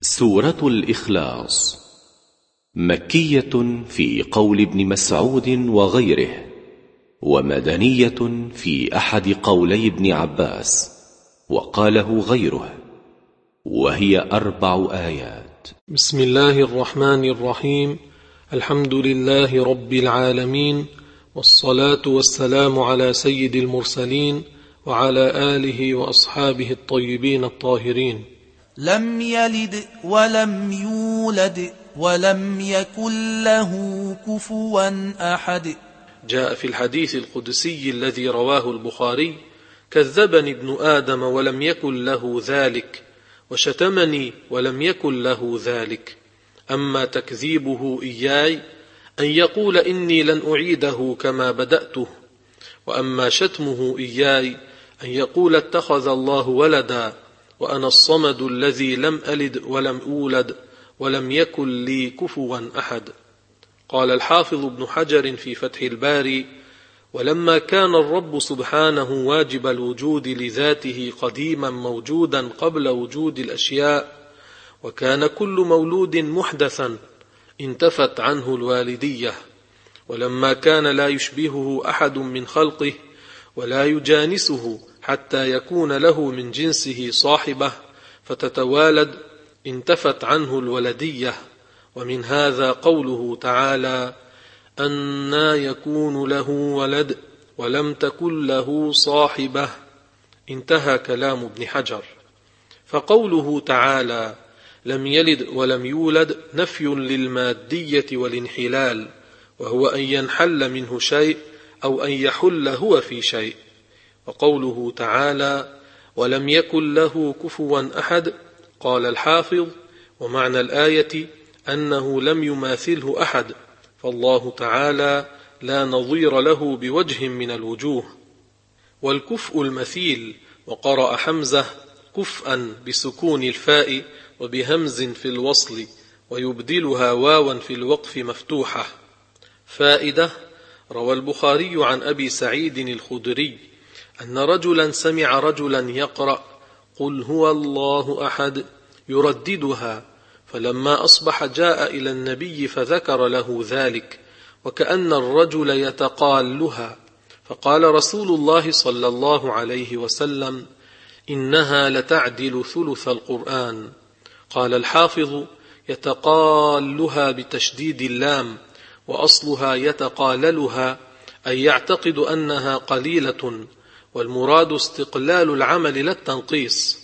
سورة الإخلاص مكية في قول ابن مسعود وغيره، ومدنية في أحد قولي ابن عباس وقاله غيره، وهي 4 آيات. بسم الله الرحمن الرحيم. الحمد لله رب العالمين، والصلاة والسلام على سيد المرسلين وعلى آله وأصحابه الطيبين الطاهرين. لم يلد ولم يولد ولم يكن له كفوا أحد. جاء في الحديث القدسي الذي رواه البخاري: كذبني ابن آدم ولم يكن له ذلك، وشتمني ولم يكن له ذلك. أما تكذيبه إياي أن يقول إني لن أعيده كما بدأته، وأما شتمه إياي أن يقول اتخذ الله ولدا وأنا الصمد الذي لم ألد ولم أولد ولم يكن لي كفوا أحد. قال الحافظ ابن حجر في فتح الباري: ولما كان الرب سبحانه واجب الوجود لذاته قديما موجودا قبل وجود الأشياء، وكان كل مولود محدثا انتفت عنه الوالدية، ولما كان لا يشبهه أحد من خلقه ولا يجانسه حتى يكون له من جنسه صاحبة فتتوالد، انتفت عنه الولدية. ومن هذا قوله تعالى: أنى يكون له ولد ولم تكن له صاحبة. انتهى كلام ابن حجر. فقوله تعالى لم يلد ولم يولد نفي للمادية والانحلال، وهو أن ينحل منه شيء أو أن يحل هو في شيء. وقوله تعالى ولم يكن له كفوا أحد، قال الحافظ: ومعنى الآية أنه لم يماثله أحد، فالله تعالى لا نظير له بوجه من الوجوه. والكفء المثيل، وقرأ حمزة كفءا بسكون الفاء وبهمز في الوصل، ويبدلها واوا في الوقف مفتوحة. فائدة: روى البخاري عن أبي سعيد الخدري أن رجلا سمع رجلا يقرأ قل هو الله أحد يرددها، فلما أصبح جاء إلى النبي فذكر له ذلك، وكأن الرجل يتقالها، فقال رسول الله صلى الله عليه وسلم: إنها لتعدل ثلث القرآن. قال الحافظ: يتقالها بتشديد اللام، وأصلها يتقاللها، أي يعتقد أنها قليلة، والمراد استقلال العمل لا التنقيص.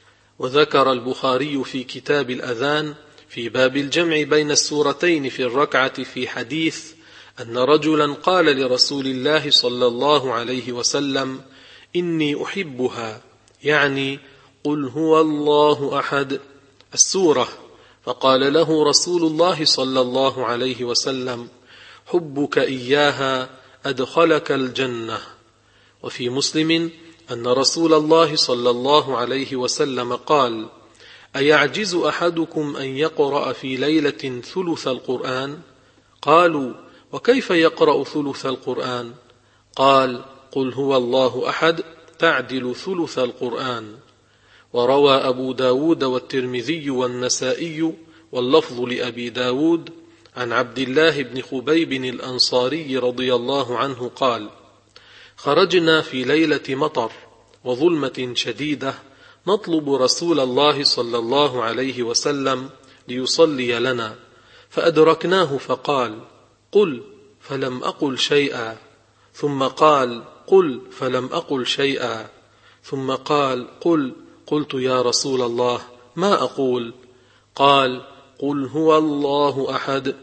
وذكر البخاري في كتاب الأذان في باب الجمع بين السورتين في الركعة في حديث أن رجلا قال لرسول الله صلى الله عليه وسلم: إني أحبها، يعني قل هو الله أحد السورة. فقال له رسول الله صلى الله عليه وسلم: حبك إياها أدخلك الجنة. وفي مسلم أن رسول الله صلى الله عليه وسلم قال: أيعجز أحدكم أن يقرأ في ليلة ثلث القرآن؟ قالوا: وكيف يقرأ ثلث القرآن؟ قال: قل هو الله أحد تعدل ثلث القرآن. وروى أبو داود والترمذي والنسائي، واللفظ لأبي داود، عن عبد الله بن خبيب الأنصاري رضي الله عنه قال: خرجنا في ليلة مطر وظلمة شديدة نطلب رسول الله صلى الله عليه وسلم ليصلي لنا، فأدركناه فقال: قل، فلم أقل شيئا، ثم قال: قل، فلم أقل شيئا، ثم قال: قل. قلت: يا رسول الله ما أقول؟ قال: قل هو الله أحد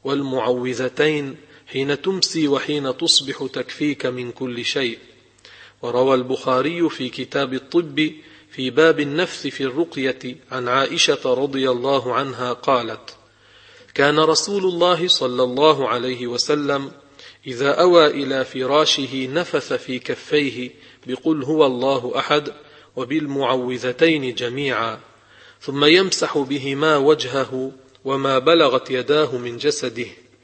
والمعوذتين حين تمسي وحين تصبح تكفيك من كل شيء. وروى البخاري في كتاب الطب في باب النفث في الرقية عن عائشة رضي الله عنها قالت: كان رسول الله صلى الله عليه وسلم إذا أوى إلى فراشه نفث في كفيه بقل هو الله أحد وبالمعوذتين جميعا، ثم يمسح بهما وجهه وما بلغت يداه من جسده.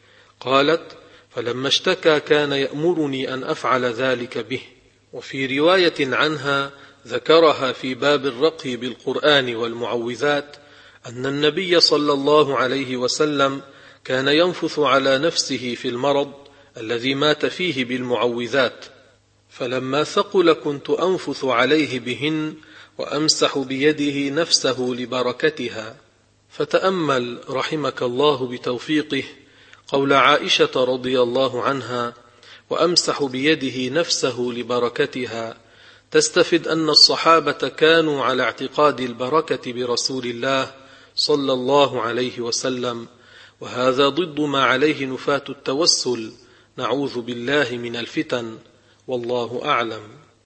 قالت: فلما اشتكى كان يأمرني أن أفعل ذلك به. وفي رواية عنها ذكرها في باب الرقي بالقرآن والمعوذات أن النبي صلى الله عليه وسلم كان ينفث على نفسه في المرض الذي مات فيه بالمعوذات، فلما ثقل كنت أنفث عليه بهن وأمسح بيده نفسه لبركتها. فتأمل رحمك الله بتوفيقه قول عائشة رضي الله عنها: وأمسح بيده نفسه لبركتها، تستفد أن الصحابة كانوا على اعتقاد البركة برسول الله صلى الله عليه وسلم، وهذا ضد ما عليه نفاة التوسل، نعوذ بالله من الفتن، والله أعلم.